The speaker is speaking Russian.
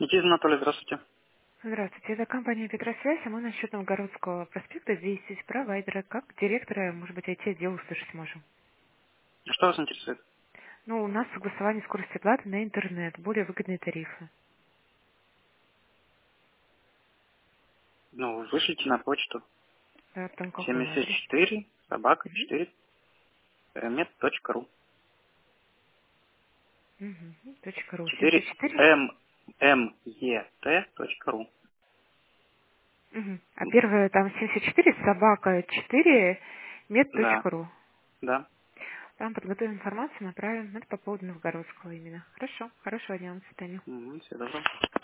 Никитин Анатолий, здравствуйте. Здравствуйте, это компания «Петросвязь», а мы насчет Новгородского проспекта, здесь есть провайдера. Как директора, может быть, IT-отдел услышать можем? Что вас интересует? Ну, у нас согласование скорости платы на интернет, более выгодные тарифы. Ну, вышлите на почту Да, там какой адрес? 74 собака Угу. 4 med.ru Угу. .ру. 4 74? met.ru. Угу. А первое там 74, собака 4, Да, мед.ру. да. Там подготовим информацию, направим. Это по поводу Новгородского именно. Хорошо. Хорошего дня. До свидания. Всего доброго.